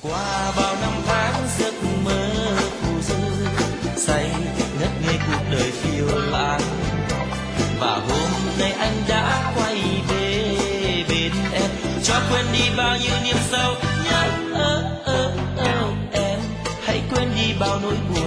Qua bao năm tháng giấc mơ phù du, say ngất ngây cuộc đời phiêu lãng, và hôm nay anh đã quay về bên em, cho quên đi bao nhiêu niềm sâu nhớ em, hãy quên đi bao nỗi buồn